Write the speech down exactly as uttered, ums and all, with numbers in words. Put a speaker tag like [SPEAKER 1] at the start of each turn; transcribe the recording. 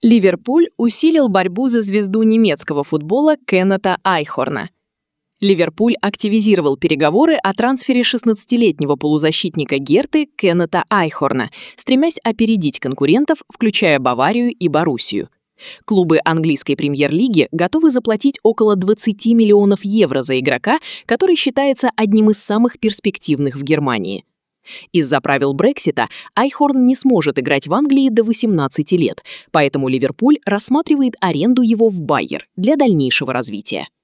[SPEAKER 1] Ливерпуль усилил борьбу за звезду немецкого футбола Кеннета Айхорна. Ливерпуль активизировал переговоры о трансфере шестнадцатилетнего полузащитника Герты Кеннета Айхорна, стремясь опередить конкурентов, включая Баварию и Боруссию. Клубы английской премьер-лиги готовы заплатить около двадцати миллионов евро за игрока, который считается одним из самых перспективных в Германии. Из-за правил Брексита Айхорн не сможет играть в Англии до восемнадцати лет, поэтому Ливерпуль рассматривает аренду его в Байер для дальнейшего развития.